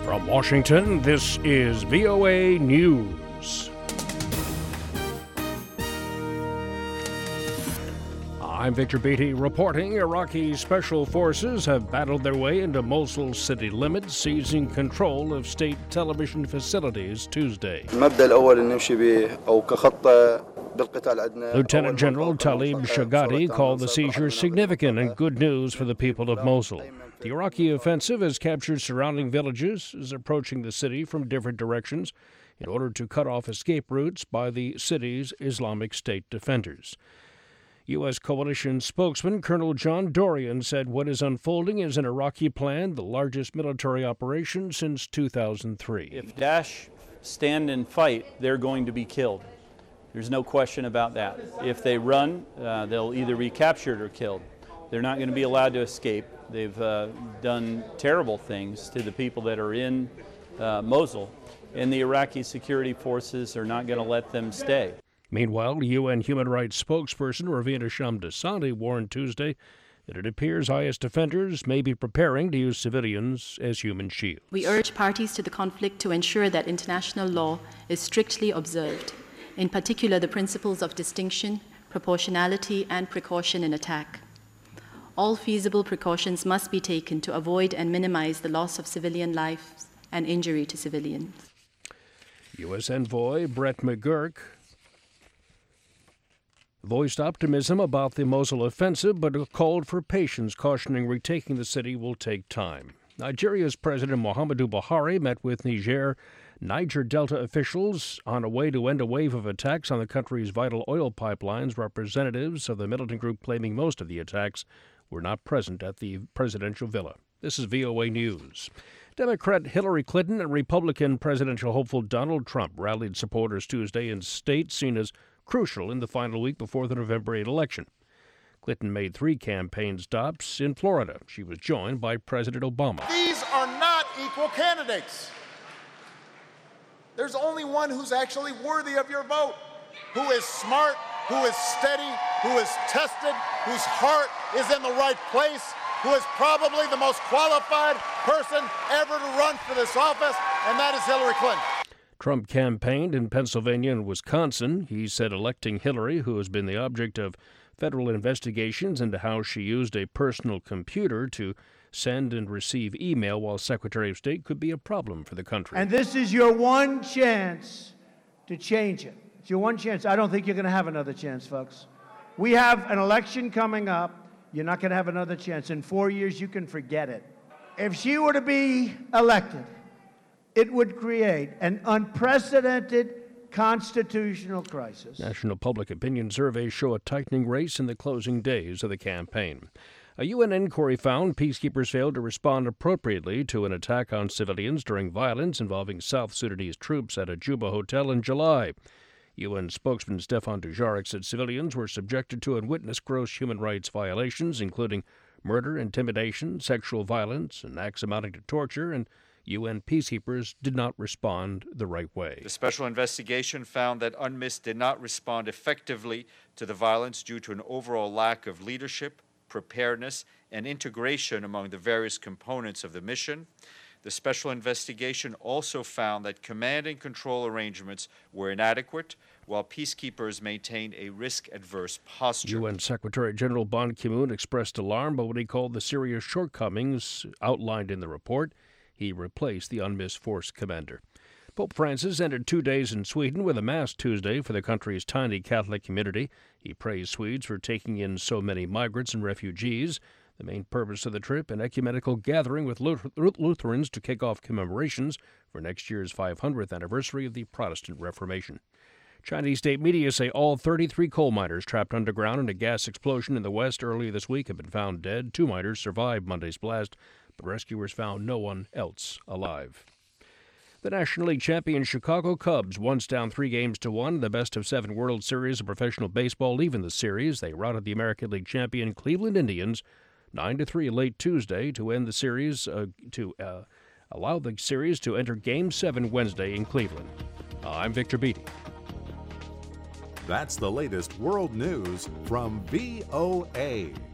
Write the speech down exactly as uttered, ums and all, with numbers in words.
From Washington, this is V O A News. I'm Victor Beatty reporting Iraqi special forces have battled their way into Mosul city limits, seizing control of state television facilities Tuesday. Lieutenant General Talib Shagadi called the seizure significant and good news for the people of Mosul. The Iraqi offensive has captured surrounding villages, is approaching the city from different directions in order to cut off escape routes by the city's Islamic State defenders. U S coalition spokesman Colonel John Dorian said what is unfolding is an Iraqi plan, the largest military operation since two thousand three. If Daesh stand and fight, they're going to be killed. There's no question about that. If they run, uh, they'll either be captured or killed. They're not going to be allowed to escape. They've uh, done terrible things to the people that are in uh, Mosul, and the Iraqi security forces are not going to let them stay. Meanwhile, U N human rights spokesperson Ravina Shamdasani warned Tuesday that it appears I S defenders may be preparing to use civilians as human shields. We urge parties to the conflict to ensure that international law is strictly observed, in particular the principles of distinction, proportionality, and precaution in attack. All feasible precautions must be taken to avoid and minimize the loss of civilian lives and injury to civilians. U S envoy Brett McGurk voiced optimism about the Mosul offensive, but called for patience, cautioning retaking the city will take time. Nigeria's President Muhammadu Buhari met with Niger, Niger Delta officials on a way to end a wave of attacks on the country's vital oil pipelines. Representatives of the militant group claiming most of the attacks were not present at the presidential villa. This is V O A News. Democrat Hillary Clinton and Republican presidential hopeful Donald Trump rallied supporters Tuesday in states seen as crucial in the final week before the November eighth election. Clinton made three campaign stops in Florida. She was joined by President Obama. These are not equal candidates. There's only one who's actually worthy of your vote, who is smart, who is steady, who is tested, whose heart is in the right place, who is probably the most qualified person ever to run for this office, and that is Hillary Clinton. Trump campaigned in Pennsylvania and Wisconsin. He said electing Hillary, who has been the object of federal investigations into how she used a personal computer to send and receive email while Secretary of State, could be a problem for the country. And this is your one chance to change it. It's your one chance. I don't think you're going to have another chance, folks. We have an election coming up. You're not going to have another chance. In four years, you can forget it. If she were to be elected, it would create an unprecedented constitutional crisis. National public opinion surveys show a tightening race in the closing days of the campaign. A U N inquiry found peacekeepers failed to respond appropriately to an attack on civilians during violence involving South Sudanese troops at a Juba hotel in July. U N spokesman Stefan Dujarric said civilians were subjected to and witnessed gross human rights violations, including murder, intimidation, sexual violence, and acts amounting to torture, and U N peacekeepers did not respond the right way. The special investigation found that UNMISS did not respond effectively to the violence due to an overall lack of leadership, preparedness, and integration among the various components of the mission. The special investigation also found that command and control arrangements were inadequate, while peacekeepers maintained a risk-adverse posture. U N Secretary General Ban Ki-moon expressed alarm about what he called the serious shortcomings outlined in the report. He replaced the UNMISS force commander. Pope Francis ended two days in Sweden with a Mass Tuesday for the country's tiny Catholic community. He praised Swedes for taking in so many migrants and refugees. The main purpose of the trip, an ecumenical gathering with Lutherans to kick off commemorations for next year's five hundredth anniversary of the Protestant Reformation. Chinese state media say all thirty-three coal miners trapped underground in a gas explosion in the west earlier this week have been found dead. Two miners survived Monday's blast, but rescuers found no one else alive. The National League champion Chicago Cubs, once down three games to one in the best-of-seven World Series of professional baseball, leaving the series. They routed the American League champion Cleveland Indians nine to three late Tuesday to end the series, uh, to uh, allow the series to enter Game seven Wednesday in Cleveland. I'm Victor Beatty. That's the latest world news from V O A.